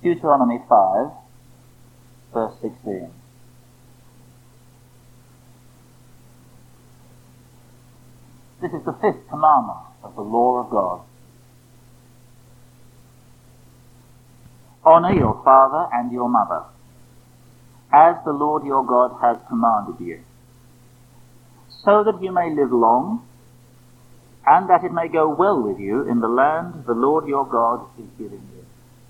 Deuteronomy 5, verse 16. This is the fifth commandment of the law of God. Honor your father and your mother, as the Lord your God has commanded you, so that you may live long, and that it may go well with you in the land the Lord your God is giving you.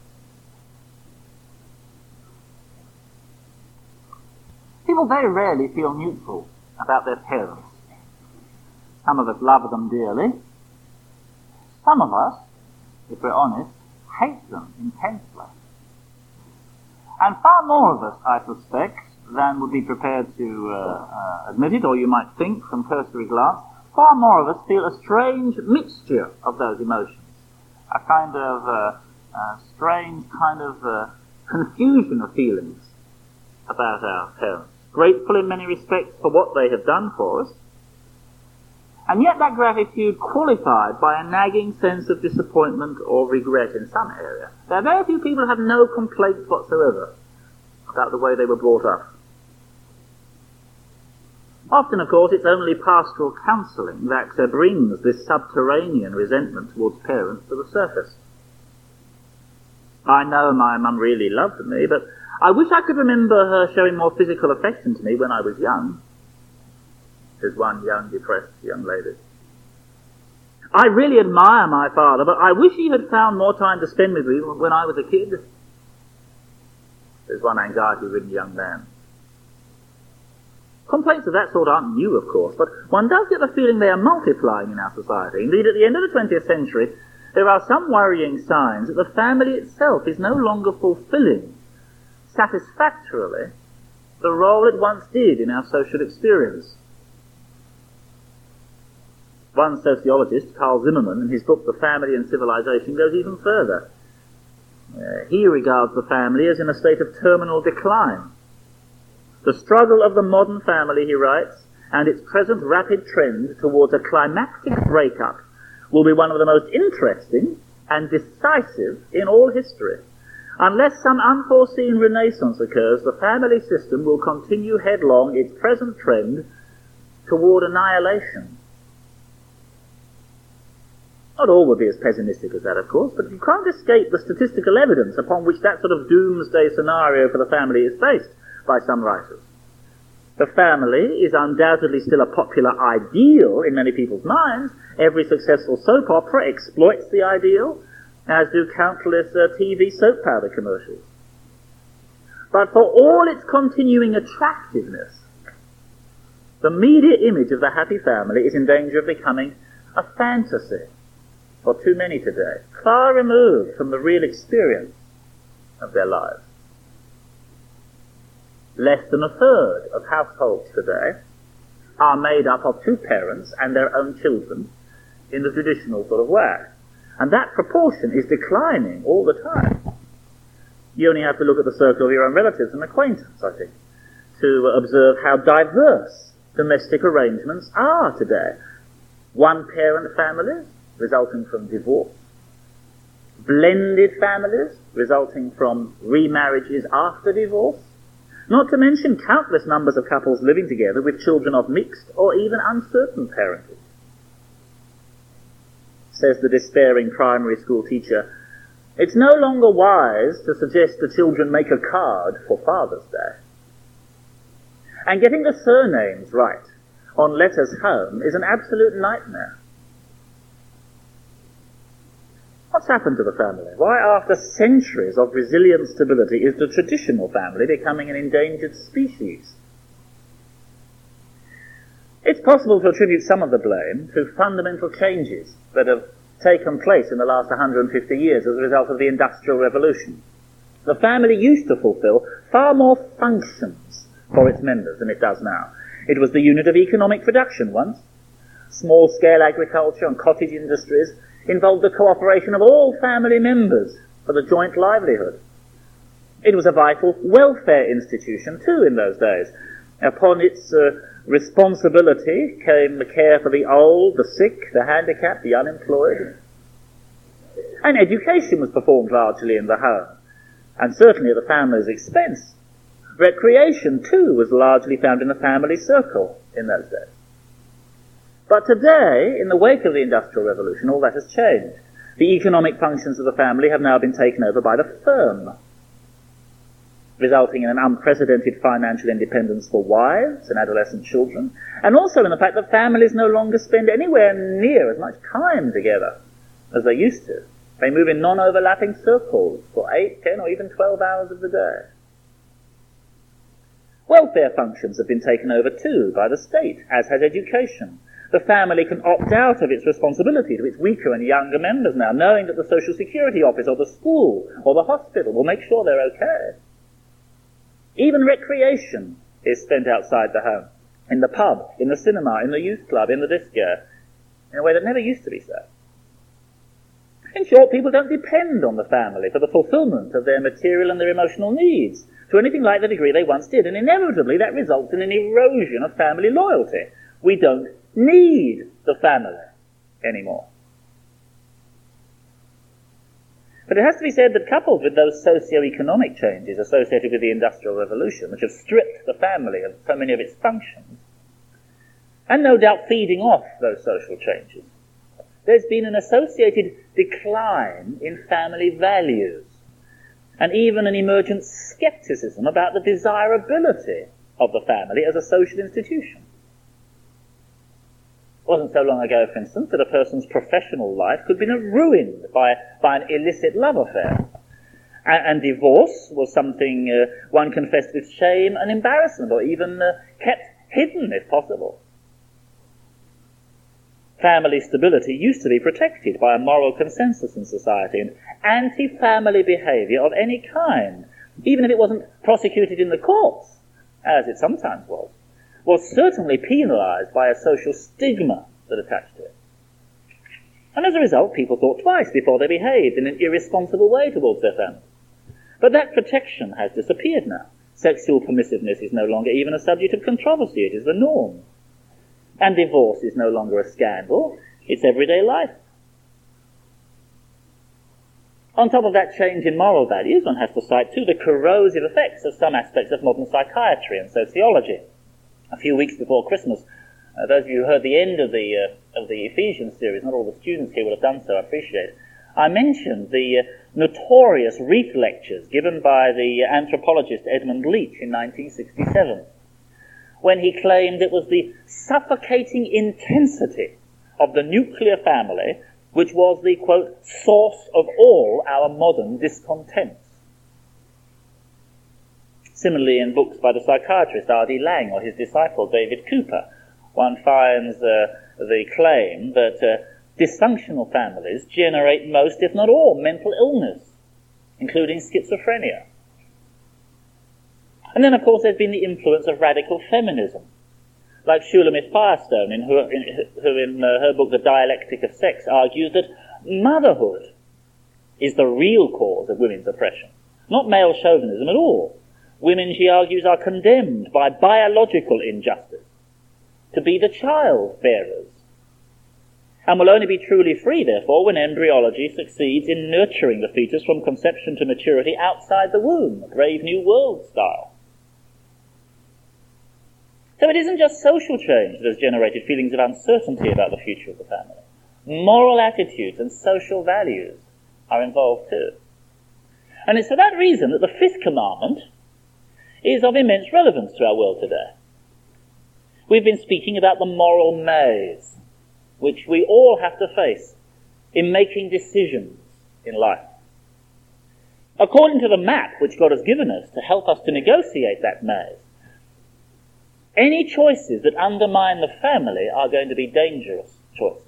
People very rarely feel neutral about their parents. Some of us love them dearly. Some of us, if we're honest, hate them intensely. And far more of us, I suspect, than would be prepared to admit it, or you might think from cursory glance, far more of us feel a strange mixture of those emotions. A kind of strange kind of confusion of feelings about our parents. Grateful in many respects for what they have done for us, and yet that gratitude qualified by a nagging sense of disappointment or regret in some area. There are very few people who have no complaints whatsoever about the way they were brought up. Often, of course, it's only pastoral counselling that brings this subterranean resentment towards parents to the surface. I know my mum really loved me, but I wish I could remember her showing more physical affection to me when I was young. There's one young, depressed young lady. I really admire my father, but I wish he had found more time to spend with me when I was a kid. There's one anxiety-ridden young man. Complaints of that sort aren't new, of course, but one does get the feeling they are multiplying in our society. Indeed, at the end of the 20th century, there are some worrying signs that the family itself is no longer fulfilling satisfactorily the role it once did in our social experience. One sociologist, Carl Zimmerman, in his book The Family and Civilization, goes even further. He regards the family as in a state of terminal decline. The struggle of the modern family, he writes, and its present rapid trend towards a climactic breakup will be one of the most interesting and decisive in all history. Unless some unforeseen renaissance occurs, the family system will continue headlong its present trend toward annihilation. Not all would be as pessimistic as that, of course, but you can't escape the statistical evidence upon which that sort of doomsday scenario for the family is based by some writers. The family is undoubtedly still a popular ideal in many people's minds. Every successful soap opera exploits the ideal, as do countless TV soap powder commercials. But for all its continuing attractiveness, the media image of the happy family is in danger of becoming a fantasy for too many today, far removed from the real experience of their lives. Less than a third of households today are made up of two parents and their own children in the traditional sort of way. And that proportion is declining all the time. You only have to look at the circle of your own relatives and acquaintance, I think, to observe how diverse domestic arrangements are today. One-parent families resulting from divorce, blended families resulting from remarriages after divorce, not to mention countless numbers of couples living together with children of mixed or even uncertain parentage. Says the despairing primary school teacher, it's no longer wise to suggest the children make a card for Father's Day. And getting the surnames right on letters home is an absolute nightmare. What's happened to the family? Why, after centuries of resilient stability, is the traditional family becoming an endangered species? It's possible to attribute some of the blame to fundamental changes that have taken place in the last 150 years as a result of the Industrial Revolution. The family used to fulfill far more functions for its members than it does now. It was the unit of economic production once. Small-scale agriculture and cottage industries involved the cooperation of all family members for the joint livelihood. It was a vital welfare institution too in those days. Upon its responsibility came the care for the old, the sick, the handicapped, the unemployed. And education was performed largely in the home. and certainly at the family's expense. Recreation, too, was largely found in the family circle in those days. But today, in the wake of the Industrial Revolution, all that has changed. The economic functions of the family have now been taken over by the firm, resulting in an unprecedented financial independence for wives and adolescent children, and also in the fact that families no longer spend anywhere near as much time together as they used to. They move in non-overlapping circles for 8, 10, or even 12 hours of the day. Welfare functions have been taken over too by the state, as has education. The family can opt out of its responsibility to its weaker and younger members now, knowing that the Social Security Office or the school or the hospital will make sure they're okay. Even recreation is spent outside the home, in the pub, in the cinema, in the youth club, in the disco, in a way that never used to be so. In short, people don't depend on the family for the fulfillment of their material and their emotional needs to anything like the degree they once did, and inevitably that results in an erosion of family loyalty. We don't need the family anymore. But it has to be said that coupled with those socio-economic changes associated with the Industrial Revolution, which have stripped the family of so many of its functions, and no doubt feeding off those social changes, there's been an associated decline in family values, and even an emergent skepticism about the desirability of the family as a social institution. It wasn't so long ago, for instance, that a person's professional life could be ruined by an illicit love affair. And divorce was something one confessed with shame and embarrassment, or even kept hidden if possible. Family stability used to be protected by a moral consensus in society, and anti-family behaviour of any kind, even if it wasn't prosecuted in the courts, as it sometimes was certainly penalised by a social stigma that attached to it. And as a result, people thought twice before they behaved in an irresponsible way towards their family. But that protection has disappeared now. Sexual permissiveness is no longer even a subject of controversy, it is the norm. And divorce is no longer a scandal, it's everyday life. On top of that change in moral values, one has to cite too the corrosive effects of some aspects of modern psychiatry and sociology. A few weeks before Christmas, those of you who heard the end of the Ephesians series, not all the students here would have done so, I appreciate it, I mentioned the notorious Reith lectures given by the anthropologist Edmund Leach in 1967, when he claimed it was the suffocating intensity of the nuclear family which was the, quote, source of all our modern discontents. Similarly, in books by the psychiatrist R.D. Laing or his disciple David Cooper, one finds the claim that dysfunctional families generate most, if not all, mental illness, including schizophrenia. And then, of course, there's been the influence of radical feminism, like Shulamith Firestone, who in her book The Dialectic of Sex argues that motherhood is the real cause of women's oppression, not male chauvinism at all. Women, she argues, are condemned by biological injustice to be the child bearers, and will only be truly free, therefore, when embryology succeeds in nurturing the fetus from conception to maturity outside the womb, Brave New World style. So it isn't just social change that has generated feelings of uncertainty about the future of the family. Moral attitudes and social values are involved too. And it's for that reason that the fifth commandment is of immense relevance to our world today. We've been speaking about the moral maze, which we all have to face in making decisions in life. According to the map which God has given us to help us to negotiate that maze, any choices that undermine the family are going to be dangerous choices.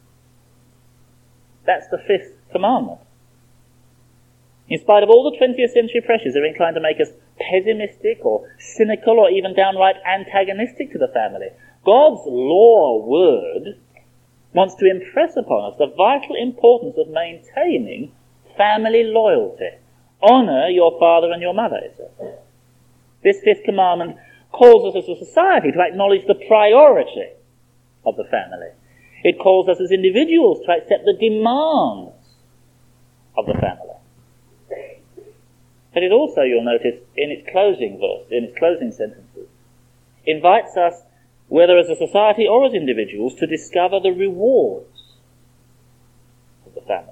That's the fifth commandment. In spite of all the 20th century pressures that are inclined to make us pessimistic or cynical or even downright antagonistic to the family, God's law word wants to impress upon us the vital importance of maintaining family loyalty. Honour your father and your mother, it says. This fifth commandment calls us as a society to acknowledge the priority of the family. It calls us as individuals to accept the demands of the family. But it also, you'll notice, in its closing verse, in its closing sentences, invites us, whether as a society or as individuals, to discover the rewards of the family.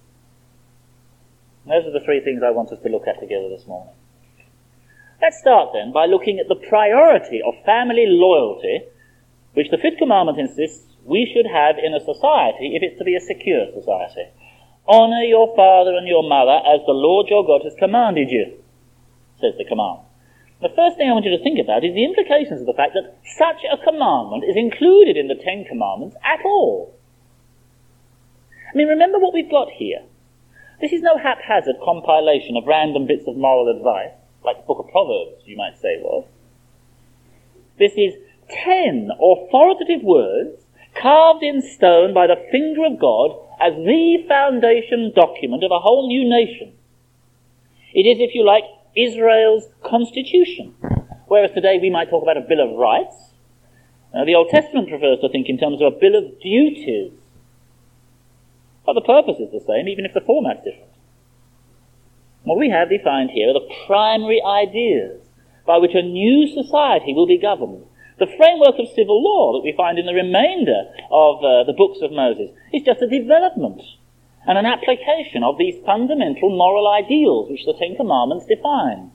And those are the three things I want us to look at together this morning. Let's start then by looking at the priority of family loyalty, which the fifth commandment insists we should have in a society if it's to be a secure society. Honour your father and your mother as the Lord your God has commanded you, says the command. The first thing I want you to think about is the implications of the fact that such a commandment is included in the Ten Commandments at all. I mean, remember what we've got here. This is no haphazard compilation of random bits of moral advice, like the book of Proverbs, you might say was. This is 10 authoritative words carved in stone by the finger of God as the foundation document of a whole new nation. It is, if you like, Israel's constitution, whereas today we might talk about a Bill of Rights. The Old Testament prefers to think in terms of a Bill of Duties. But the purpose is the same, even if the format's different. What we have defined here are the primary ideas by which a new society will be governed. The framework of civil law that we find in the remainder of the books of Moses is just a development and an application of these fundamental moral ideals which the Ten Commandments define.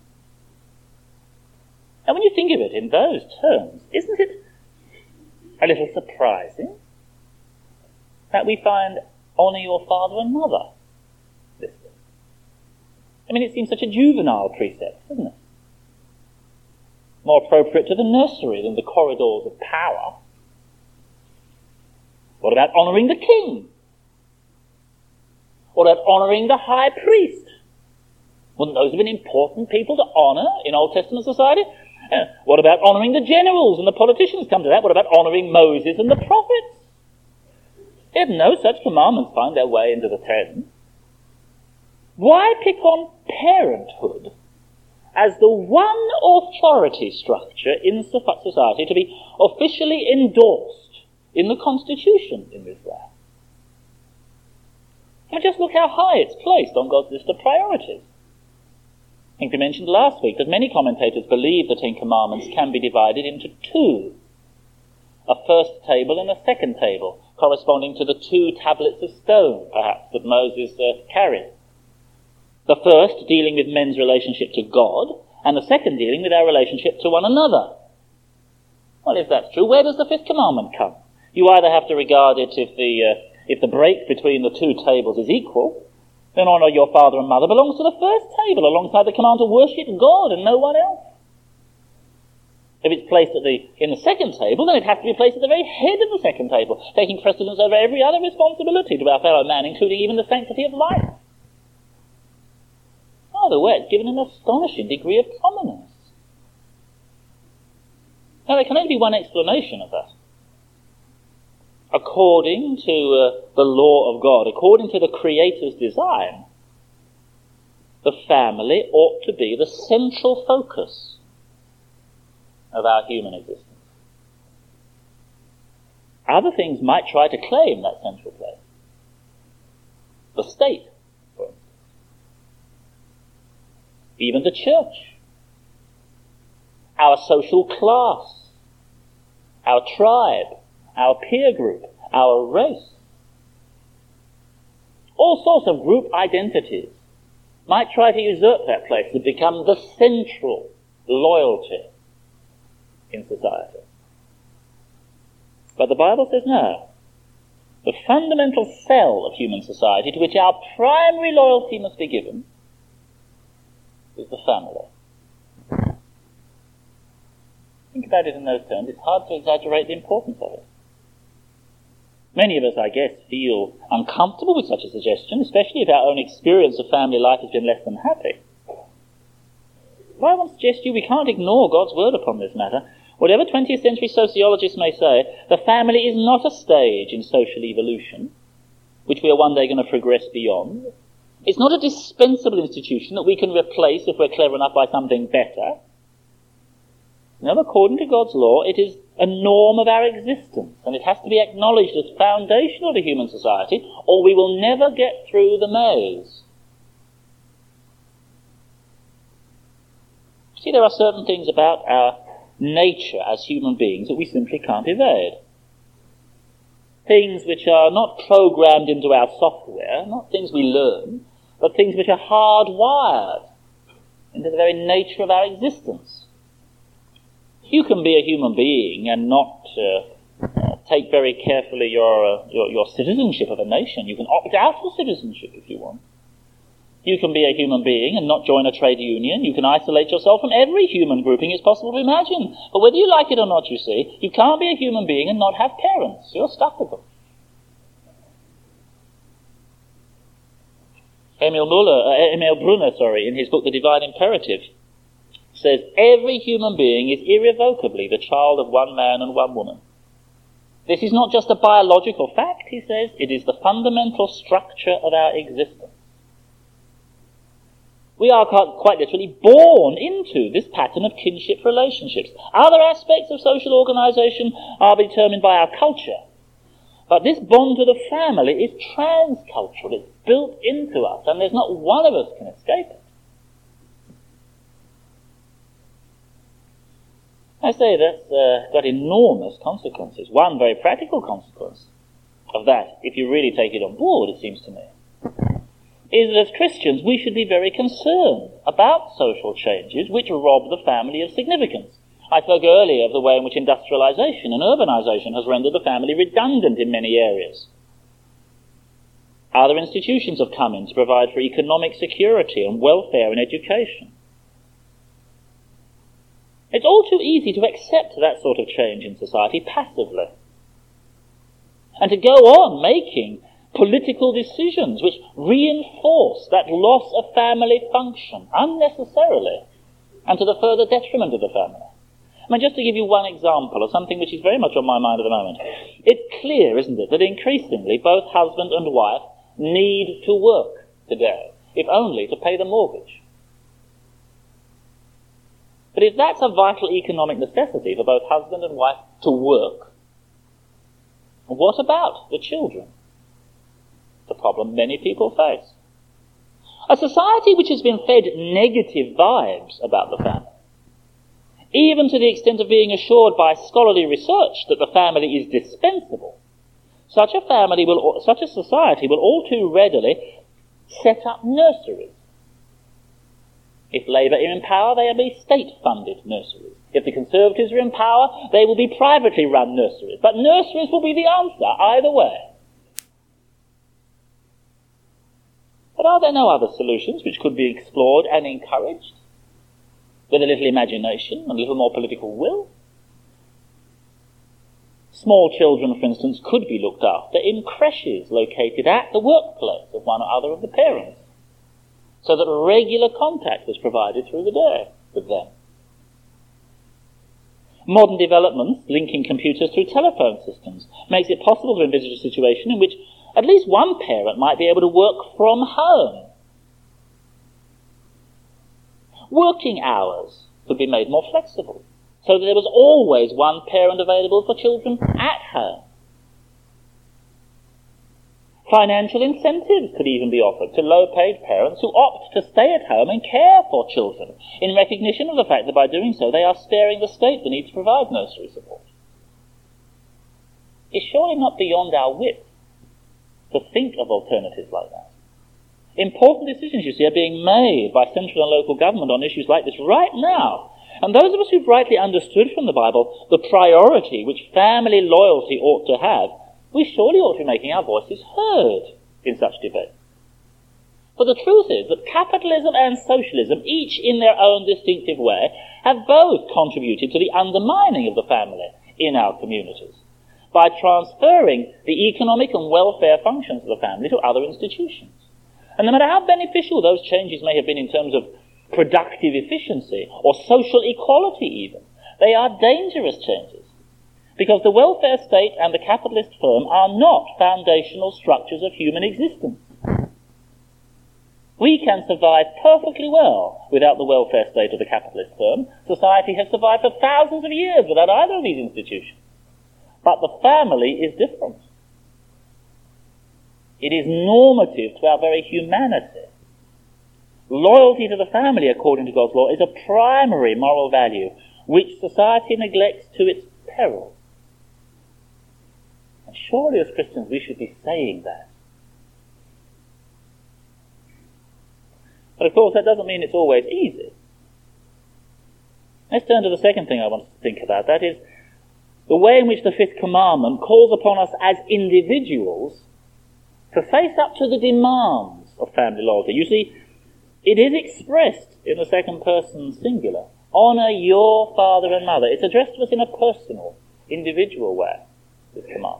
And when you think of it in those terms, isn't it a little surprising that we find honour your father and mother listed? I mean, it seems such a juvenile precept, doesn't it? More appropriate to the nursery than the corridors of power. What about honouring the king? What about honouring the high priest? Wouldn't those have been important people to honour in Old Testament society? What about honouring the generals and the politicians? Come to that. What about honouring Moses and the prophets? If no such commandments find their way into the Ten, why pick on parenthood as the one authority structure in society to be officially endorsed in the Constitution in this way? And just look how high it's placed on God's list of priorities. I think we mentioned last week that many commentators believe the Ten Commandments can be divided into two. A first table and a second table, corresponding to the 2 tablets of stone, perhaps, that Moses carried. The first dealing with men's relationship to God, and the second dealing with our relationship to one another. Well, if that's true, where does the fifth commandment come? You either have to regard it if the break between the 2 tables is equal, then honour your father and mother belongs to the first table alongside the command to worship God and no one else. If it's placed in the second table, then it has to be placed at the very head of the second table, taking precedence over every other responsibility to our fellow man, including even the sanctity of life. By the way, it's given an astonishing degree of prominence. Now, there can only be one explanation of that. According to the law of God, according to the Creator's design, the family ought to be the central focus of our human existence. Other things might try to claim that central place. The state, for instance. Even the church. Our social class. Our tribe. Our peer group. Our race. All sorts of group identities might try to usurp that place to become the central loyalty in society. But the Bible says no. The fundamental cell of human society to which our primary loyalty must be given is the family. Think about it in those terms. It's hard to exaggerate the importance of it. Many of us, I guess, feel uncomfortable with such a suggestion, especially if our own experience of family life has been less than happy. But I want to suggest to you we can't ignore God's word upon this matter. Whatever 20th century sociologists may say, the family is not a stage in social evolution, which we are one day going to progress beyond. It's not a dispensable institution that we can replace if we're clever enough by something better. No, according to God's law, it is a norm of our existence, and it has to be acknowledged as foundational to human society, or we will never get through the maze. See, there are certain things about our nature as human beings that we simply can't evade. Things which are not programmed into our software, not things we learn, but things which are hardwired into the very nature of our existence. You can be a human being and not take very carefully your citizenship of a nation. You can opt out of citizenship if you want. You can be a human being and not join a trade union. You can isolate yourself from every human grouping it's possible to imagine. But whether you like it or not, you see, you can't be a human being and not have parents. You're stuck with them. Emil Brunner, in his book The Divine Imperative, says every human being is irrevocably the child of one man and one woman. This is not just a biological fact, he says, it is the fundamental structure of our existence. We are quite literally born into this pattern of kinship relationships. Other aspects of social organization are determined by our culture. But this bond to the family is transcultural. It's built into us, and there's not one of us can escape it. I say that's got enormous consequences. One very practical consequence of that, if you really take it on board, it seems to me, is that as Christians we should be very concerned about social changes which rob the family of significance. I spoke earlier of the way in which industrialization and urbanization has rendered the family redundant in many areas. Other institutions have come in to provide for economic security and welfare and education. It's all too easy to accept that sort of change in society passively, and to go on making political decisions which reinforce that loss of family function unnecessarily and to the further detriment of the family. I mean, just to give you one example of something which is very much on my mind at the moment. It's clear, isn't it, that increasingly both husband and wife need to work today, if only to pay the mortgage. But if that's a vital economic necessity for both husband and wife to work, what about the children? The problem many people face. A society which has been fed negative vibes about the family, even to the extent of being assured by scholarly research that the family is dispensable, such a society will all too readily set up nurseries. If Labour are in power, they will be state-funded nurseries. If the Conservatives are in power, they will be privately run nurseries. But nurseries will be the answer either way. But are there no other solutions which could be explored and encouraged? With a little imagination and a little more political will? Small children, for instance, could be looked after in creches located at the workplace of one or other of the parents, so that regular contact was provided through the day with them. Modern developments linking computers through telephone systems makes it possible to envisage a situation in which at least one parent might be able to work from home. Working hours could be made more flexible, so that there was always one parent available for children at home. Financial incentives could even be offered to low-paid parents who opt to stay at home and care for children, in recognition of the fact that by doing so they are sparing the state the need to provide nursery support. It's surely not beyond our wit to think of alternatives like that. Important decisions, you see, are being made by central and local government on issues like this right now. And those of us who've rightly understood from the Bible the priority which family loyalty ought to have, we surely ought to be making our voices heard in such debate. For the truth is that capitalism and socialism, each in their own distinctive way, have both contributed to the undermining of the family in our communities by transferring the economic and welfare functions of the family to other institutions. And no matter how beneficial those changes may have been in terms of productive efficiency or social equality even, they are dangerous changes, because the welfare state and the capitalist firm are not foundational structures of human existence. We can survive perfectly well without the welfare state or the capitalist firm. Society has survived for thousands of years without either of these institutions. But the family is different. It is normative to our very humanity. Loyalty to the family, according to God's law, is a primary moral value which society neglects to its peril. And surely as Christians we should be saying that. But of course that doesn't mean it's always easy. Let's turn to the second thing I want to think about. That is the way in which the fifth commandment calls upon us as individuals to face up to the demands of family loyalty. You see, it is expressed in the second person singular. Honour your father and mother. It's addressed to us in a personal, individual way, this command.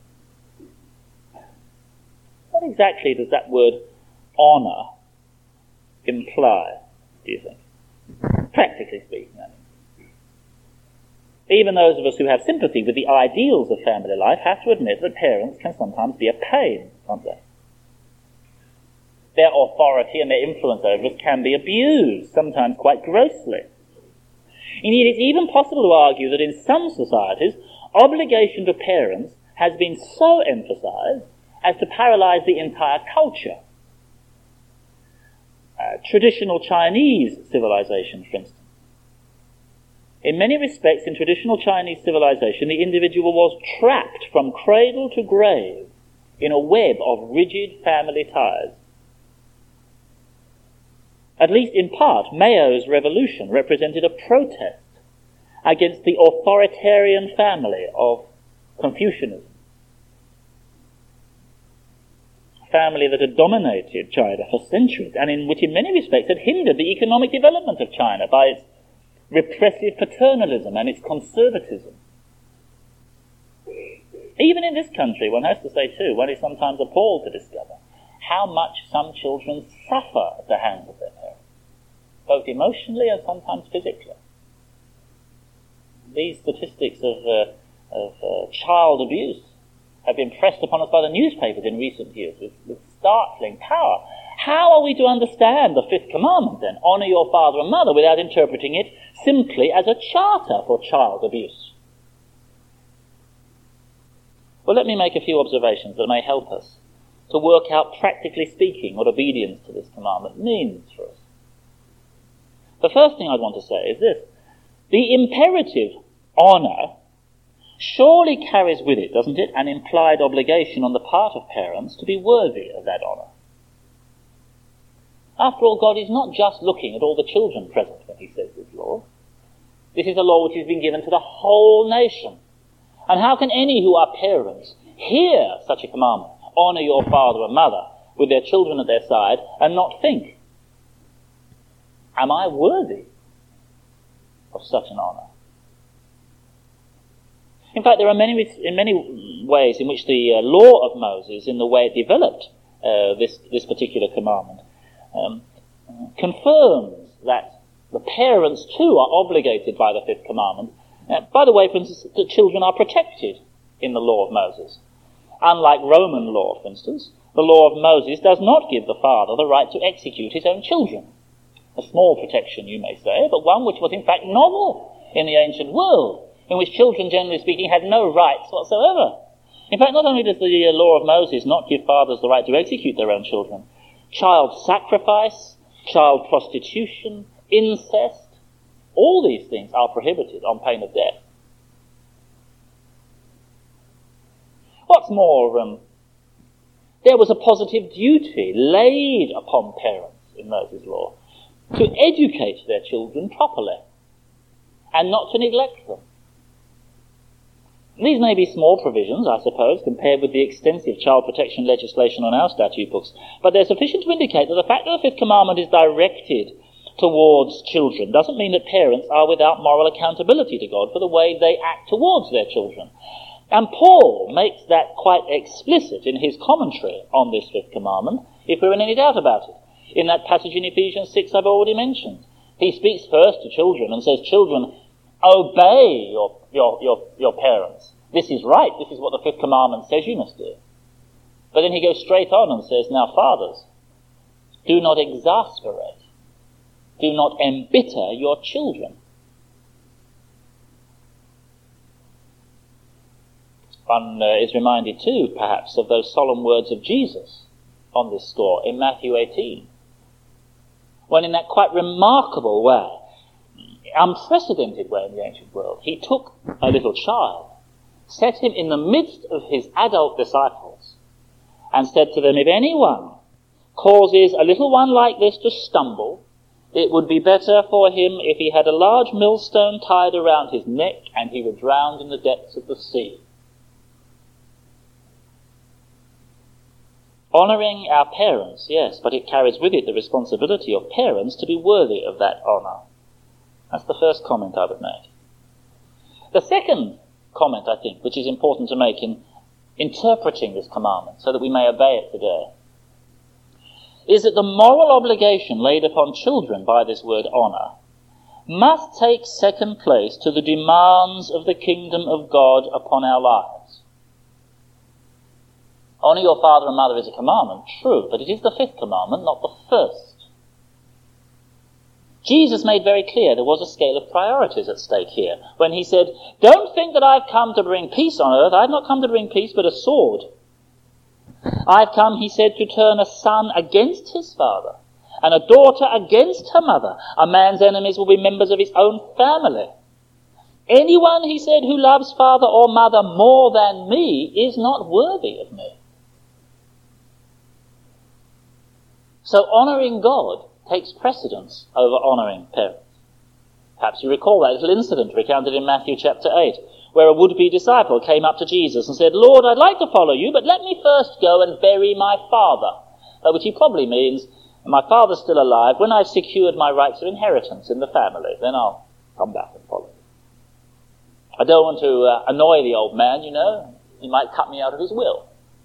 What exactly does that word honour imply, do you think? Practically speaking, I mean. Even those of us who have sympathy with the ideals of family life have to admit that parents can sometimes be a pain, can't they? Their authority and their influence over us can be abused, sometimes quite grossly. Indeed, it's even possible to argue that in some societies, obligation to parents has been so emphasized as to paralyze the entire culture. Traditional Chinese civilization, for instance. In many respects, in traditional Chinese civilization, the individual was trapped from cradle to grave in a web of rigid family ties. At least in part, Mao's revolution represented a protest against the authoritarian family of Confucianism. A family that had dominated China for centuries and in which in many respects had hindered the economic development of China by its repressive paternalism and its conservatism. Even in this country, one has to say too, one is sometimes appalled to discover how much some children suffer at the hands of their parents, both emotionally and sometimes physically. These statistics of child abuse have been pressed upon us by the newspapers in recent years with startling power. How are we to understand the fifth commandment then, honour your father and mother, without interpreting it simply as a charter for child abuse? Well, let me make a few observations that may help us to work out, practically speaking, what obedience to this commandment means for us. The first thing I'd want to say is this. The imperative honour surely carries with it, doesn't it, an implied obligation on the part of parents to be worthy of that honour. After all, God is not just looking at all the children present when he says this law. This is a law which has been given to the whole nation. And how can any who are parents hear such a commandment, honour your father and mother, with their children at their side, and not think, am I worthy of such an honour? In fact, there are many ways in which the law of Moses, in the way it developed this particular commandment, confirms that the parents too are obligated by the fifth commandment. By the way, for instance, the children are protected in the law of Moses. Unlike Roman law, for instance, the law of Moses does not give the father the right to execute his own children. A small protection, you may say, but one which was in fact novel in the ancient world, in which children, generally speaking, had no rights whatsoever. In fact, not only does the law of Moses not give fathers the right to execute their own children, child sacrifice, child prostitution, incest, all these things are prohibited on pain of death. What's more, there was a positive duty laid upon parents in Moses' law to educate their children properly and not to neglect them. These may be small provisions, I suppose, compared with the extensive child protection legislation on our statute books, but they're sufficient to indicate that the fact that the fifth commandment is directed towards children doesn't mean that parents are without moral accountability to God for the way they act towards their children. And Paul makes that quite explicit in his commentary on this fifth commandment, if we're in any doubt about it. In that passage in Ephesians 6 I've already mentioned. He speaks first to children and says, children, obey your parents. This is right. This is what the fifth commandment says you must do. But then he goes straight on and says, now fathers, do not exasperate. Do not embitter your children. One is reminded too, perhaps, of those solemn words of Jesus on this score in Matthew 18. when in that quite remarkable way, unprecedented way in the ancient world, he took a little child, set him in the midst of his adult disciples, and said to them, if anyone causes a little one like this to stumble, it would be better for him if he had a large millstone tied around his neck and he were drowned in the depths of the sea. Honouring our parents, yes, but it carries with it the responsibility of parents to be worthy of that honour. That's the first comment I would make. The second comment, I think, which is important to make in interpreting this commandment so that we may obey it today, is that the moral obligation laid upon children by this word honour must take second place to the demands of the kingdom of God upon our lives. Honour your father and mother is a commandment, true, but it is the fifth commandment, not the first. Jesus made very clear there was a scale of priorities at stake here when he said, don't think that I've come to bring peace on earth. I've not come to bring peace, but a sword. I've come, he said, to turn a son against his father and a daughter against her mother. A man's enemies will be members of his own family. Anyone, he said, who loves father or mother more than me is not worthy of me. So honouring God takes precedence over honouring parents. Perhaps you recall that little incident recounted in Matthew chapter 8, where a would-be disciple came up to Jesus and said, Lord, I'd like to follow you, but let me first go and bury my father. Which he probably means, my father's still alive, when I've secured my rights of inheritance in the family, then I'll come back and follow you. I don't want to annoy the old man, you know. He might cut me out of his will.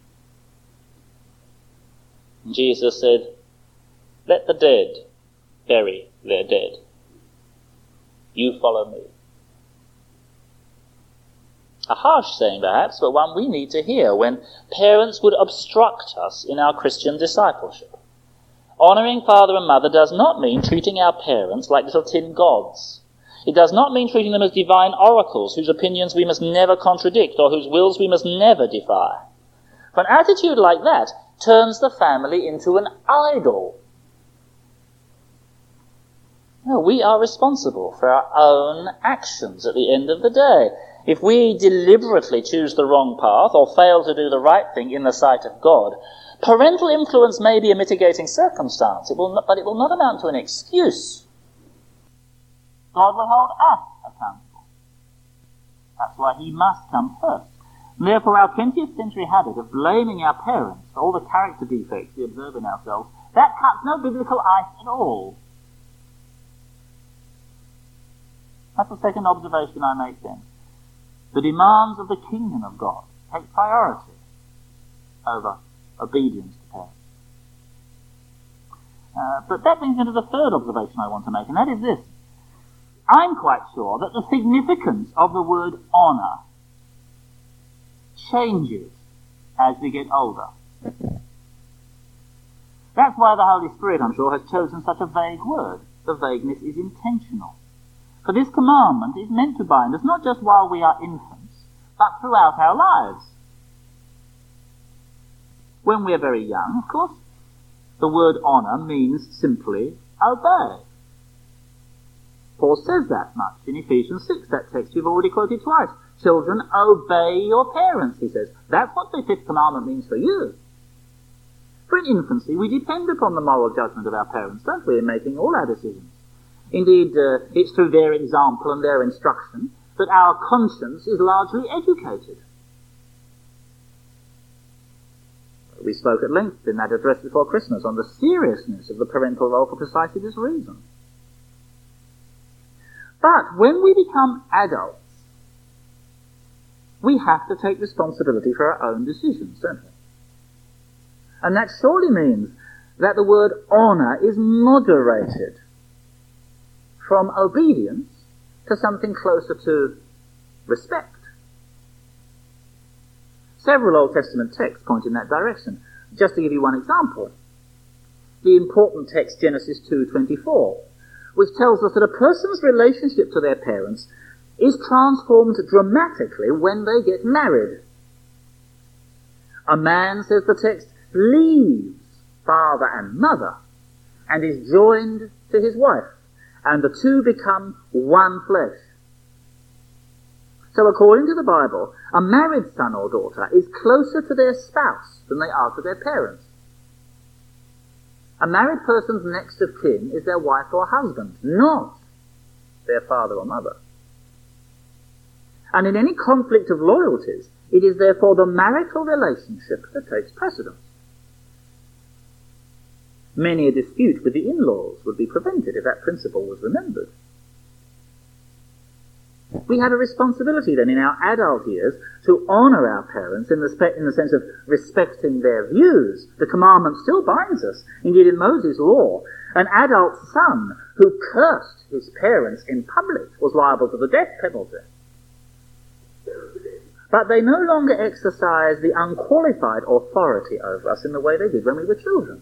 And Jesus said, let the dead bury their dead. You follow me. A harsh saying perhaps, but one we need to hear when parents would obstruct us in our Christian discipleship. Honouring father and mother does not mean treating our parents like little tin gods. It does not mean treating them as divine oracles whose opinions we must never contradict or whose wills we must never defy. For an attitude like that turns the family into an idol. No, we are responsible for our own actions at the end of the day. If we deliberately choose the wrong path or fail to do the right thing in the sight of God, parental influence may be a mitigating circumstance, but it will not amount to an excuse. God will hold us accountable. That's why he must come first. And therefore our 20th century habit of blaming our parents for all the character defects we observe in ourselves, that cuts no biblical ice at all. That's the second observation I make then. The demands of the kingdom of God take priority over obedience to parents. But that brings me to the third observation I want to make, and that is this. I'm quite sure that the significance of the word honour changes as we get older. That's why the Holy Spirit, I'm sure, has chosen such a vague word. The vagueness is intentional. For this commandment is meant to bind us not just while we are infants, but throughout our lives. When we are very young, of course, the word honour means simply obey. Paul says that much in Ephesians 6, that text you've already quoted twice. Children, obey your parents, he says. That's what the fifth commandment means for you. For in infancy, we depend upon the moral judgment of our parents, don't we, in making all our decisions. Indeed, it's through their example and their instruction that our conscience is largely educated. We spoke at length in that address before Christmas on the seriousness of the parental role for precisely this reason. But when we become adults, we have to take responsibility for our own decisions, don't we? And that surely means that the word honour is moderated from obedience to something closer to respect. Several Old Testament texts point in that direction. Just to give you one example, the important text Genesis 2:24, which tells us that a person's relationship to their parents is transformed dramatically when they get married. A man, says the text, leaves father and mother and is joined to his wife, and the two become one flesh. So according to the Bible, a married son or daughter is closer to their spouse than they are to their parents. A married person's next of kin is their wife or husband, not their father or mother. And in any conflict of loyalties, it is therefore the marital relationship that takes precedence. Many a dispute with the in-laws would be prevented if that principle was remembered. We have a responsibility then in our adult years to honour our parents in the sense of respecting their views. The commandment still binds us. Indeed, in Moses' law, an adult son who cursed his parents in public was liable to the death penalty. But they no longer exercise the unqualified authority over us in the way they did when we were children.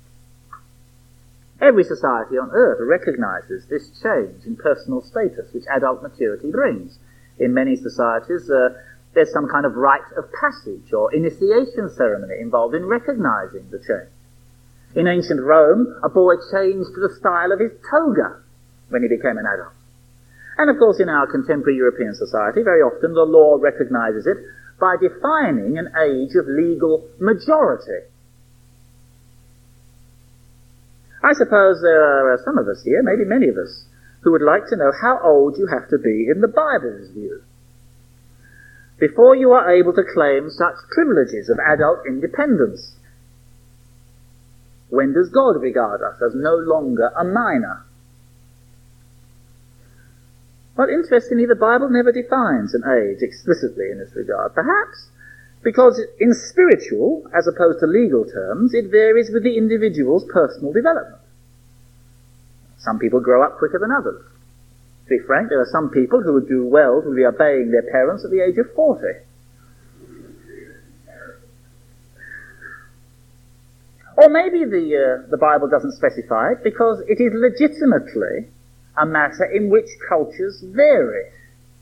Every society on earth recognizes this change in personal status which adult maturity brings. In many societies, there's some kind of rite of passage or initiation ceremony involved in recognizing the change. In ancient Rome, a boy changed the style of his toga when he became an adult. And of course, in our contemporary European society, very often the law recognizes it by defining an age of legal majority. I suppose there are some of us here, maybe many of us, who would like to know how old you have to be in the Bible's view before you are able to claim such privileges of adult independence. When does God regard us as no longer a minor? Well, interestingly, the Bible never defines an age explicitly in this regard. Perhaps because in spiritual, as opposed to legal terms, it varies with the individual's personal development. Some people grow up quicker than others. To be frank, there are some people who would do well to be obeying their parents at the age of 40. Or maybe the Bible doesn't specify it because it is legitimately a matter in which cultures vary.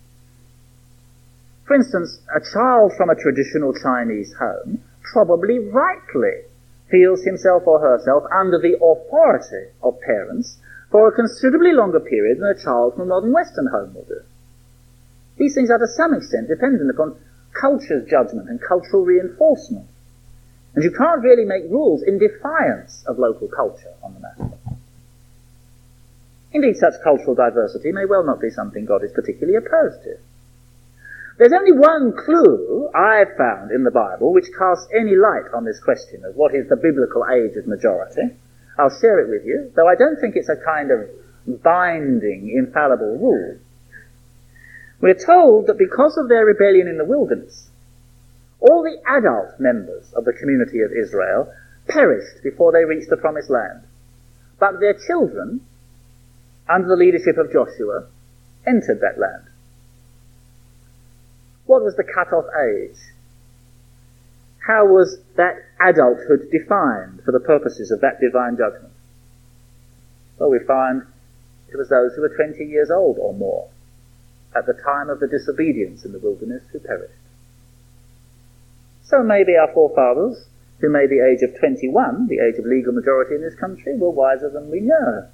For instance, a child from a traditional Chinese home probably rightly feels himself or herself under the authority of parents for a considerably longer period than a child from a modern Western home will do. These things are to some extent dependent upon culture's judgment and cultural reinforcement. And you can't really make rules in defiance of local culture on the matter. Indeed, such cultural diversity may well not be something God is particularly opposed to. There's only one clue I've found in the Bible which casts any light on this question of what is the biblical age of majority. I'll share it with you, though I don't think it's a kind of binding, infallible rule. We're told that because of their rebellion in the wilderness, all the adult members of the community of Israel perished before they reached the promised land. But their children, under the leadership of Joshua, entered that land. What was the cut-off age? How was that adulthood defined for the purposes of that divine judgment? Well, we find it was those who were 20 years old or more at the time of the disobedience in the wilderness who perished. So maybe our forefathers, who made the age of 21, the age of legal majority in this country, were wiser than we know.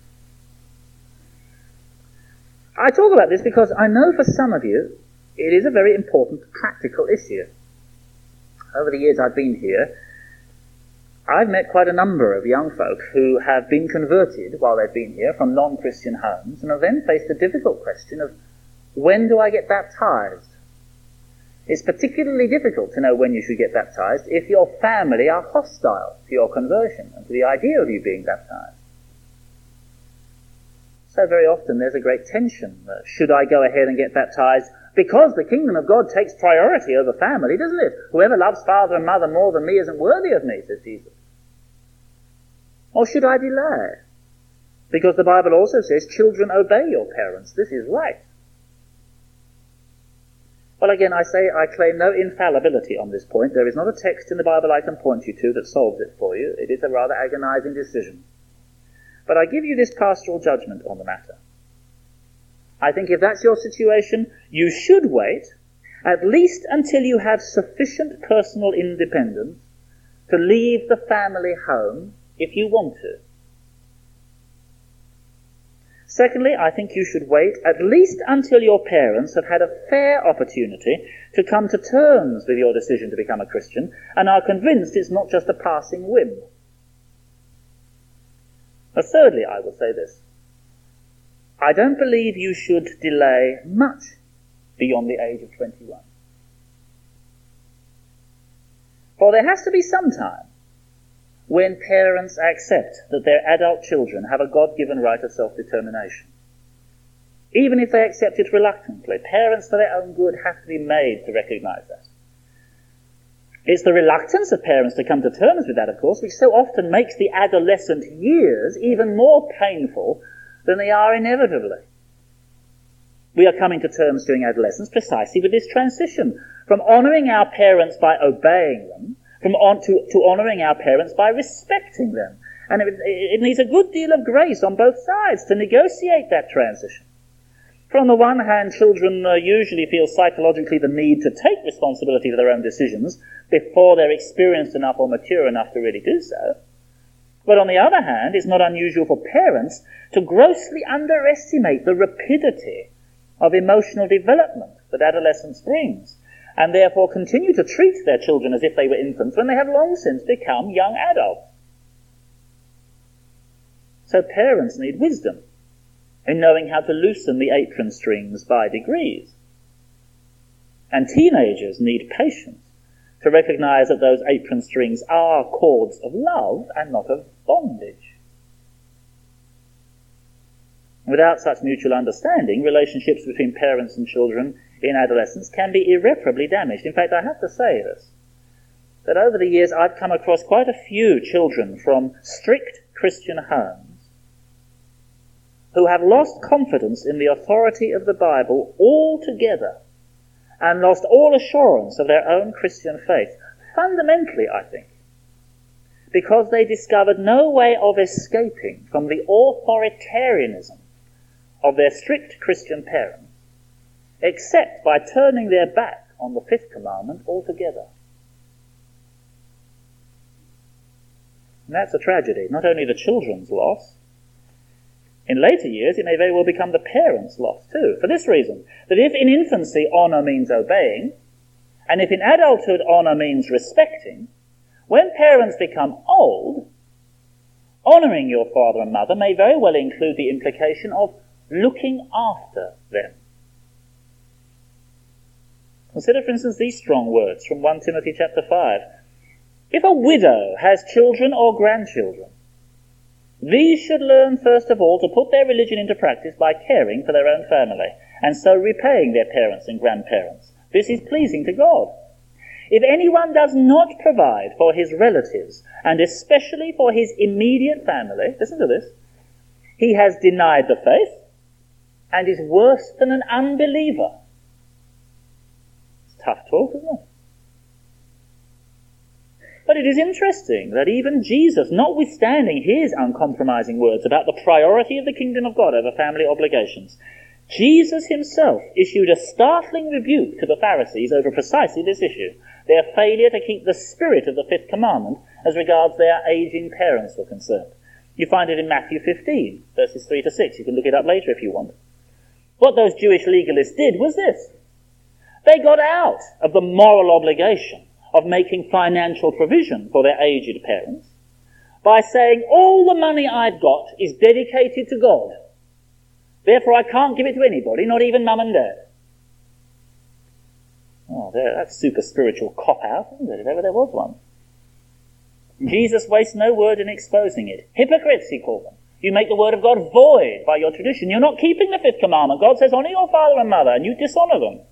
I talk about this because I know for some of you it is a very important practical issue. Over the years I've been here, I've met quite a number of young folk who have been converted while they've been here from non-Christian homes and have then faced the difficult question of, when do I get baptized? It's particularly difficult to know when you should get baptized if your family are hostile to your conversion and to the idea of you being baptized. So very often there's a great tension. Should I go ahead and get baptized? Because the kingdom of God takes priority over family, doesn't it? Whoever loves father and mother more than me isn't worthy of me, says Jesus. Or should I delay? Because the Bible also says, children, obey your parents. This is right. Well, again, I say I claim no infallibility on this point. There is not a text in the Bible I can point you to that solves it for you. It is a rather agonizing decision. But I give you this pastoral judgment on the matter. I think if that's your situation, you should wait at least until you have sufficient personal independence to leave the family home if you want to. Secondly, I think you should wait at least until your parents have had a fair opportunity to come to terms with your decision to become a Christian and are convinced it's not just a passing whim. But thirdly, I will say this. I don't believe you should delay much beyond the age of 21. For there has to be some time when parents accept that their adult children have a God-given right of self-determination. Even if they accept it reluctantly, parents for their own good have to be made to recognize that. It's the reluctance of parents to come to terms with that, of course, which so often makes the adolescent years even more painful than they are inevitably. We are coming to terms during adolescence precisely with this transition from honouring our parents by obeying them, to honouring our parents by respecting them. And it needs a good deal of grace on both sides to negotiate that transition. For on the one hand, children usually feel psychologically the need to take responsibility for their own decisions before they're experienced enough or mature enough to really do so. But on the other hand, it's not unusual for parents to grossly underestimate the rapidity of emotional development that adolescence brings, and therefore continue to treat their children as if they were infants when they have long since become young adults. So parents need wisdom in knowing how to loosen the apron strings by degrees. And teenagers need patience to recognize that those apron strings are cords of love and not of bondage. Without such mutual understanding, relationships between parents and children in adolescence can be irreparably damaged. In fact, I have to say this, that over the years I've come across quite a few children from strict Christian homes who have lost confidence in the authority of the Bible altogether and lost all assurance of their own Christian faith. Fundamentally, I think, because they discovered no way of escaping from the authoritarianism of their strict Christian parents, except by turning their back on the fifth commandment altogether. And that's a tragedy, not only the children's loss. In later years, it may very well become the parents' loss too, for this reason, that if in infancy honour means obeying, and if in adulthood honour means respecting, when parents become old, honouring your father and mother may very well include the implication of looking after them. Consider, for instance, these strong words from 1 Timothy chapter 5. If a widow has children or grandchildren, these should learn first of all to put their religion into practice by caring for their own family, and so repaying their parents and grandparents. This is pleasing to God. If anyone does not provide for his relatives, and especially for his immediate family, listen to this, he has denied the faith and is worse than an unbeliever. It's tough talk, isn't it? But it is interesting that even Jesus, notwithstanding his uncompromising words about the priority of the kingdom of God over family obligations, Jesus himself issued a startling rebuke to the Pharisees over precisely this issue, their failure to keep the spirit of the fifth commandment as regards their aging parents were concerned. You find it in Matthew 15, verses 3 to 6. You can look it up later if you want. What those Jewish legalists did was this. They got out of the moral obligation of making financial provision for their aged parents by saying, all the money I've got is dedicated to God. Therefore I can't give it to anybody, not even mum and dad. Oh, that's super spiritual cop-out, isn't it, if ever there was one? Jesus wastes no word in exposing it. Hypocrites, he called them. You make the word of God void by your tradition. You're not keeping the fifth commandment. God says, honour your father and mother, and you dishonour them.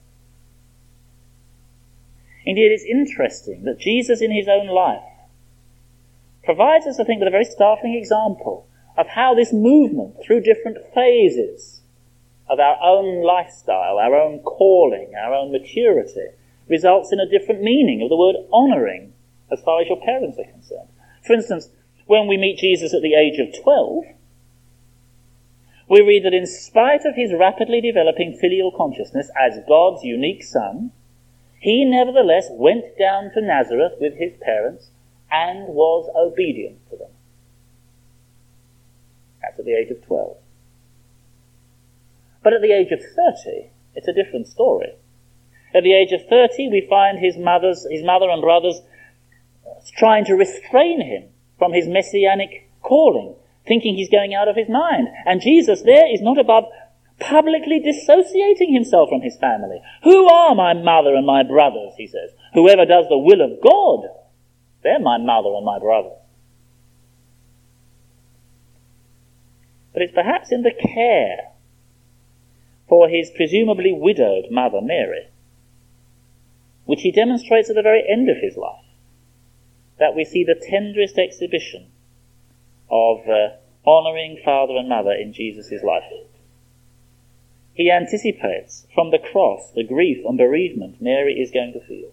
Indeed, it's interesting that Jesus in his own life provides us, I think, with a very startling example of how this movement through different phases of our own lifestyle, our own calling, our own maturity, results in a different meaning of the word honouring as far as your parents are concerned. For instance, when we meet Jesus at the age of 12, we read that in spite of his rapidly developing filial consciousness as God's unique son, he nevertheless went down to Nazareth with his parents and was obedient to them. That's at the age of 12. But at the age of 30, it's a different story. At the age of 30, we find his mother and brothers trying to restrain him from his messianic calling, thinking he's going out of his mind. And Jesus there is not above publicly dissociating himself from his family. Who are my mother and my brothers, he says. Whoever does the will of God, they're my mother and my brothers. But it's perhaps in the care for his presumably widowed mother, Mary, which he demonstrates at the very end of his life, that we see the tenderest exhibition of honouring father and mother in Jesus' life. He anticipates from the cross the grief and bereavement Mary is going to feel.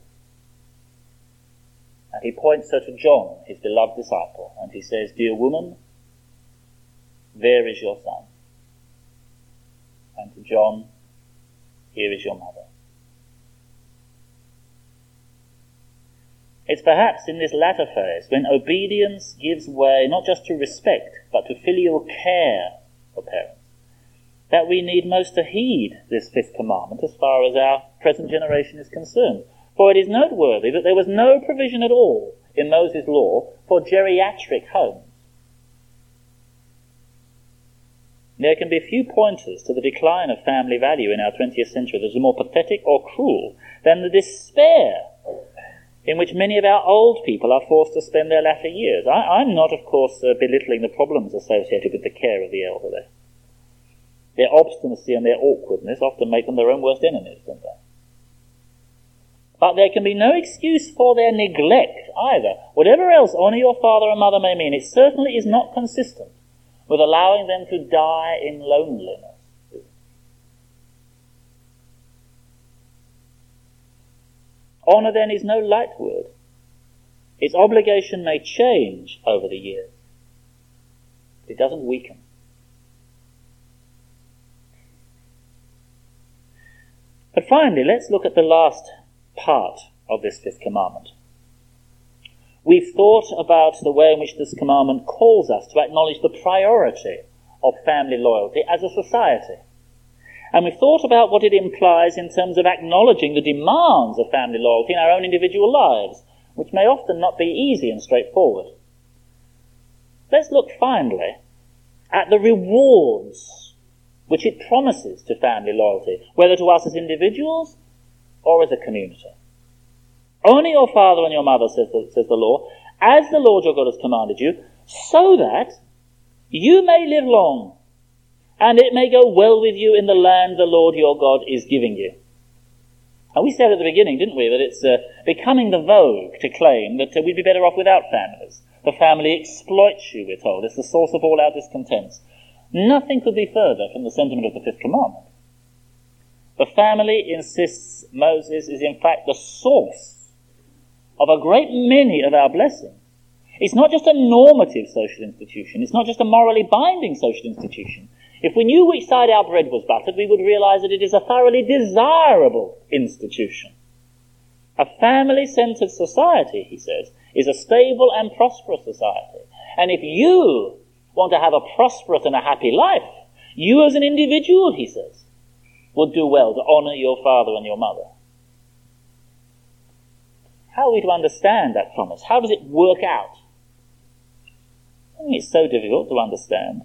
And he points her to John, his beloved disciple, and he says, "Dear woman, there is your son." And to John, "Here is your mother." It's perhaps in this latter phase, when obedience gives way not just to respect, but to filial care for parents, that we need most to heed this fifth commandment as far as our present generation is concerned. For it is noteworthy that there was no provision at all in Moses' law for geriatric homes. There can be few pointers to the decline of family value in our 20th century that is more pathetic or cruel than the despair in which many of our old people are forced to spend their latter years. I'm not, of course, belittling the problems associated with the care of the elderly. Their obstinacy and their awkwardness often make them their own worst enemies, don't they? But there can be no excuse for their neglect either. Whatever else honour your father and mother may mean, it certainly is not consistent with allowing them to die in loneliness. Honour then is no light word. Its obligation may change over the years, but it doesn't weaken. But finally, let's look at the last part of this fifth commandment. We've thought about the way in which this commandment calls us to acknowledge the priority of family loyalty as a society. And we've thought about what it implies in terms of acknowledging the demands of family loyalty in our own individual lives, which may often not be easy and straightforward. Let's look finally at the rewards which it promises to family loyalty, whether to us as individuals or as a community. Honour your father and your mother, says the law, as the Lord your God has commanded you, so that you may live long, and it may go well with you in the land the Lord your God is giving you. And we said at the beginning, didn't we, that it's becoming the vogue to claim that we'd be better off without families. The family exploits you, we're told. It's the source of all our discontents. Nothing could be further from the sentiment of the fifth commandment. The family, insists Moses, is in fact the source of a great many of our blessings. It's not just a normative social institution. It's not just a morally binding social institution. If we knew which side our bread was buttered, we would realize that it is a thoroughly desirable institution. A family-centered society, he says, is a stable and prosperous society. And if you want to have a prosperous and a happy life, you as an individual, he says, would do well to honour your father and your mother. How are we to understand that promise? How does it work out? I think it's so difficult to understand.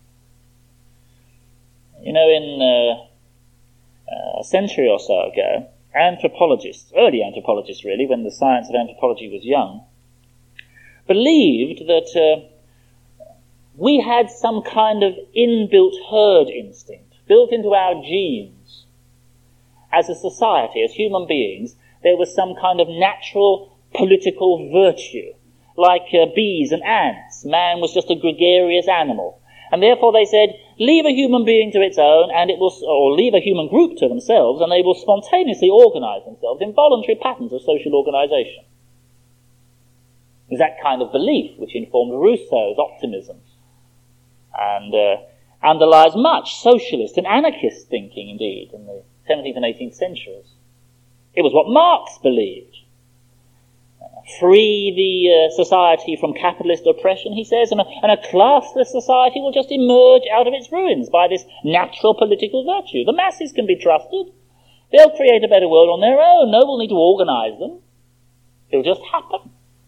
You know, in a century or so ago, anthropologists, early anthropologists really, when the science of anthropology was young, believed that we had some kind of inbuilt herd instinct, built into our genes. As a society, as human beings, there was some kind of natural political virtue. Like bees and ants, man was just a gregarious animal. And therefore they said, leave a human being to its own, and it will, or leave a human group to themselves, and they will spontaneously organize themselves in voluntary patterns of social organization. It was that kind of belief which informed Rousseau's optimism, and underlies much socialist and anarchist thinking, indeed, in the 17th and 18th centuries. It was what Marx believed. free the society from capitalist oppression, he says, and a classless society will just emerge out of its ruins by this natural political virtue. The masses can be trusted. They'll create a better world on their own. No one will need to organize them. It'll just happen.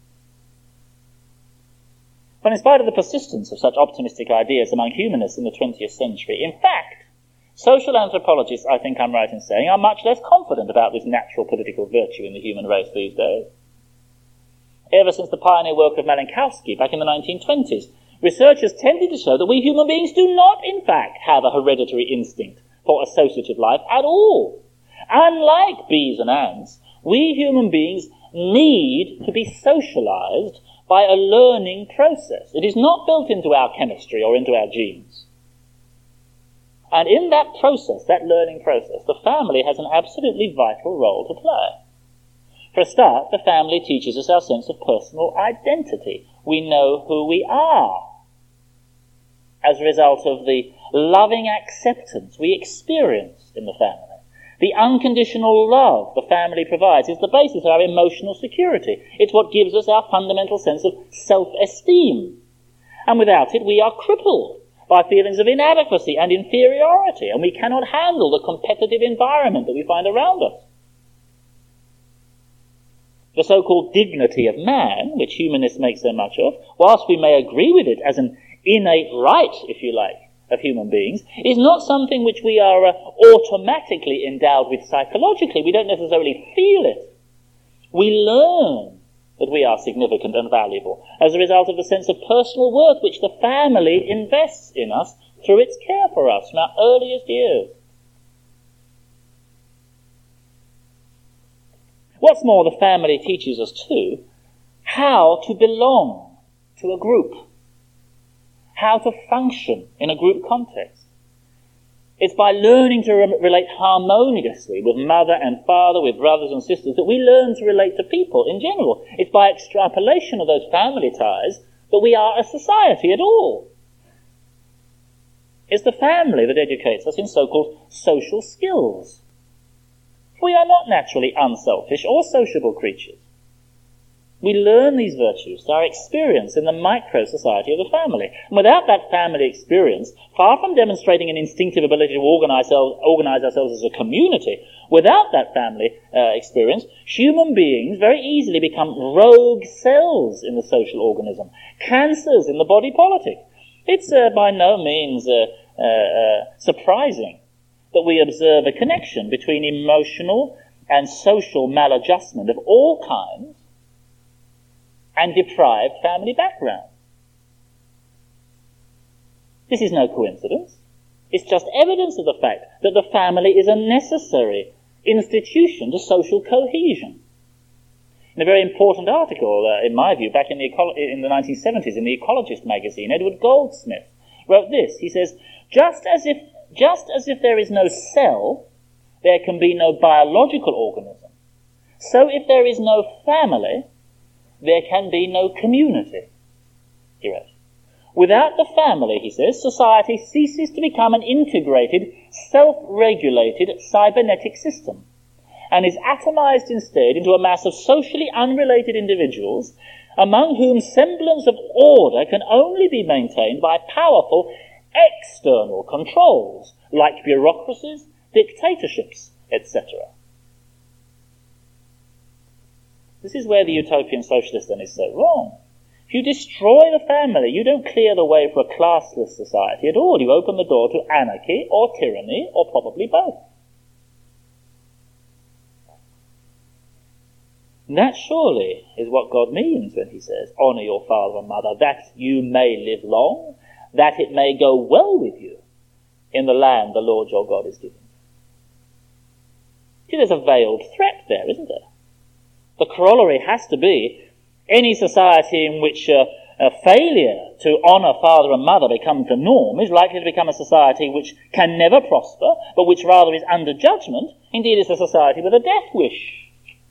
But in spite of the persistence of such optimistic ideas among humanists in the 20th century, in fact, social anthropologists, I think I'm right in saying, are much less confident about this natural political virtue in the human race these days. Ever since the pioneer work of Malinowski back in the 1920s, researchers tended to show that we human beings do not, in fact, have a hereditary instinct for associative life at all. Unlike bees and ants, we human beings need to be socialized by a learning process. It is not built into our chemistry or into our genes. And in that process, that learning process, the family has an absolutely vital role to play. For a start, the family teaches us our sense of personal identity. We know who we are as a result of the loving acceptance we experience in the family. The unconditional love the family provides is the basis of our emotional security. It's what gives us our fundamental sense of self-esteem. And without it, we are crippled by feelings of inadequacy and inferiority, and we cannot handle the competitive environment that we find around us. The so-called dignity of man, which humanists make so much of, whilst we may agree with it as an innate right, if you like, of human beings, is not something which we are automatically endowed with psychologically. We don't necessarily feel it. We learn that we are significant and valuable as a result of the sense of personal worth which the family invests in us through its care for us from our earliest years. What's more, the family teaches us too how to belong to a group, how to function in a group context. It's by learning to relate harmoniously with mother and father, with brothers and sisters, that we learn to relate to people in general. It's by extrapolation of those family ties that we are a society at all. It's the family that educates us in so-called social skills. We are not naturally unselfish or sociable creatures. We learn these virtues through our experience in the micro-society of the family. And without that family experience, far from demonstrating an instinctive ability to organize ourselves as a community, without that family experience, human beings very easily become rogue cells in the social organism, cancers in the body politic. It's by no means surprising that we observe a connection between emotional and social maladjustment of all kinds and deprived family background. This is no coincidence. It's just evidence of the fact that the family is a necessary institution to social cohesion. In a very important article, in my view, back in the 1970s in the Ecologist magazine, Edward Goldsmith wrote this. He says, just as if there is no cell, there can be no biological organism. So if there is no family, there can be no community, he wrote. Without the family, he says, society ceases to become an integrated, self-regulated cybernetic system and is atomized instead into a mass of socially unrelated individuals among whom semblance of order can only be maintained by powerful external controls like bureaucracies, dictatorships, etc. This is where the utopian socialist then is so wrong. If you destroy the family, you don't clear the way for a classless society at all. You open the door to anarchy or tyranny or probably both. And that surely is what God means when he says, "Honor your father and mother, that you may live long, that it may go well with you in the land the Lord your God is giving." See, there's a veiled threat there, isn't there? The corollary has to be any society in which a failure to honour father and mother becomes the norm is likely to become a society which can never prosper, but which rather is under judgment. Indeed, it's a society with a death wish.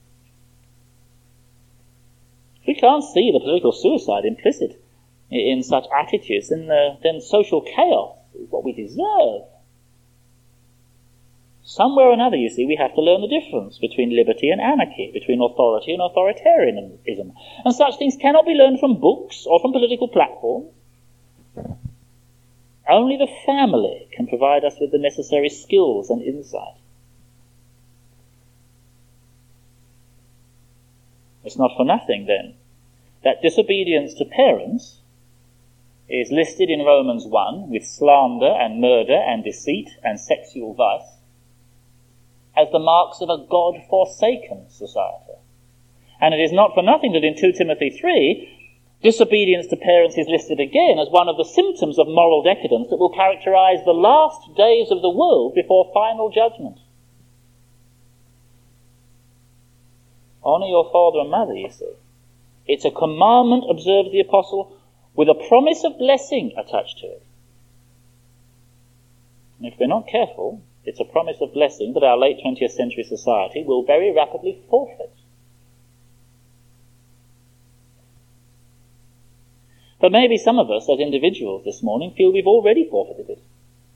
If we can't see the political suicide implicit in such attitudes, then social chaos is what we deserve. Somewhere or another, you see, we have to learn the difference between liberty and anarchy, between authority and authoritarianism. And such things cannot be learned from books or from political platforms. Only the family can provide us with the necessary skills and insight. It's not for nothing, then, that disobedience to parents is listed in Romans 1 with slander and murder and deceit and sexual vice as the marks of a God-forsaken society. And it is not for nothing that in 2 Timothy 3, disobedience to parents is listed again as one of the symptoms of moral decadence that will characterize the last days of the world before final judgment. Honor your father and mother, you see. It's a commandment, observes the apostle, with a promise of blessing attached to it. And if we're not careful, it's a promise of blessing that our late 20th century society will very rapidly forfeit. But maybe some of us as individuals this morning feel we've already forfeited it.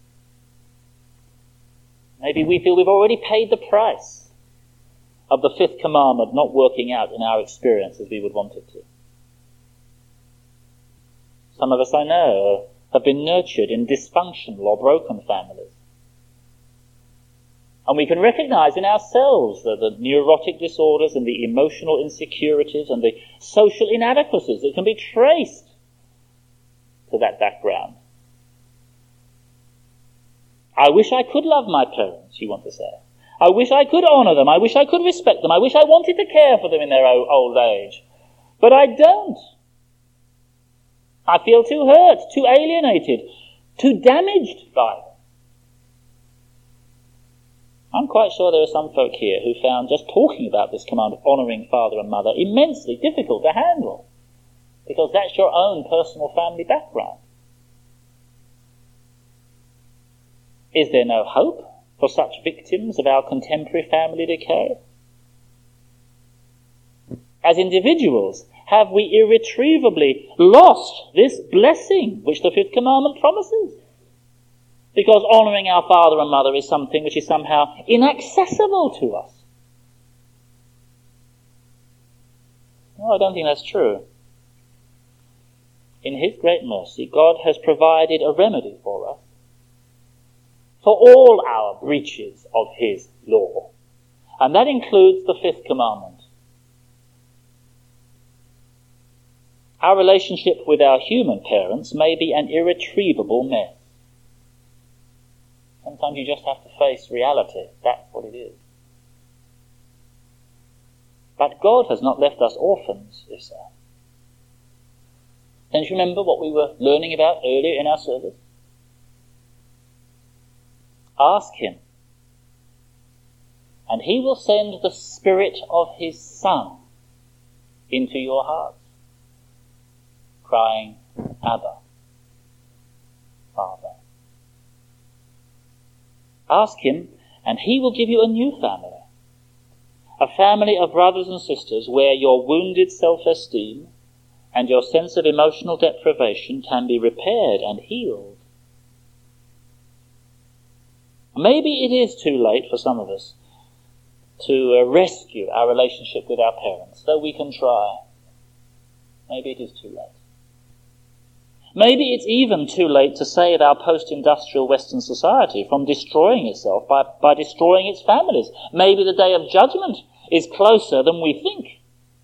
Maybe we feel we've already paid the price of the fifth commandment not working out in our experience as we would want it to. Some of us, I know, have been nurtured in dysfunctional or broken families. And we can recognize in ourselves the neurotic disorders and the emotional insecurities and the social inadequacies that can be traced to that background. I wish I could love my parents, you want to say. I wish I could honor them. I wish I could respect them. I wish I wanted to care for them in their old age. But I don't. I feel too hurt, too alienated, too damaged by them. I'm quite sure there are some folk here who found just talking about this command of honouring father and mother immensely difficult to handle, because that's your own personal family background. Is there no hope for such victims of our contemporary family decay? As individuals, have we irretrievably lost this blessing which the fifth commandment promises? Because honouring our father and mother is something which is somehow inaccessible to us. No, I don't think that's true. In His great mercy, God has provided a remedy for us for all our breaches of His law. And that includes the fifth commandment. Our relationship with our human parents may be an irretrievable mess. Sometimes you just have to face reality. That's what it is. But God has not left us orphans, if so. Don't you remember what we were learning about earlier in our service? Ask Him, and He will send the Spirit of His Son into your hearts, crying, Abba, Father. Ask Him, and He will give you a new family. A family of brothers and sisters where your wounded self-esteem and your sense of emotional deprivation can be repaired and healed. Maybe it is too late for some of us to rescue our relationship with our parents, though we can try. Maybe it is too late. Maybe it's even too late to save our post-industrial Western society from destroying itself by destroying its families. Maybe the day of judgment is closer than we think.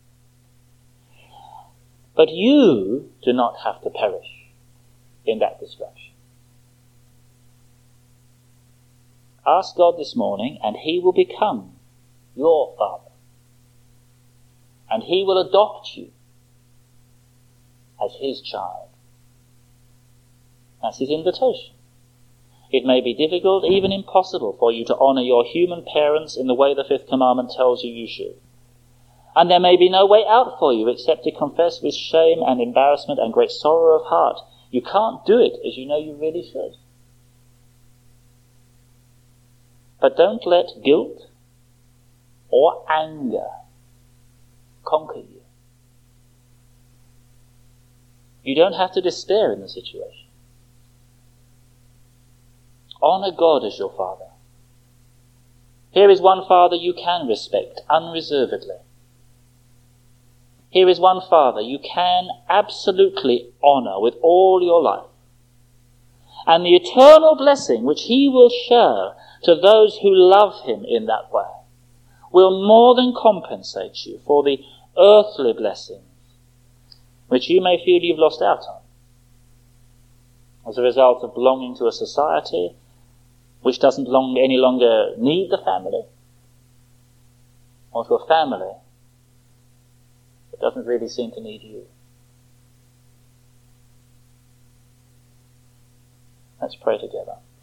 But you do not have to perish in that destruction. Ask God this morning, and He will become your Father. And He will adopt you as His child. That's His invitation. It may be difficult, even impossible, for you to honour your human parents in the way the fifth commandment tells you you should. And there may be no way out for you except to confess with shame and embarrassment and great sorrow of heart. You can't do it as you know you really should. But don't let guilt or anger conquer you. You don't have to despair in the situation. Honour God as your Father. Here is one father you can respect unreservedly. Here is one father you can absolutely honour with all your life. And the eternal blessing which he will show to those who love him in that way will more than compensate you for the earthly blessings which you may feel you've lost out on as a result of belonging to a society which doesn't any longer need the family, or to a family that doesn't really seem to need you. Let's pray together.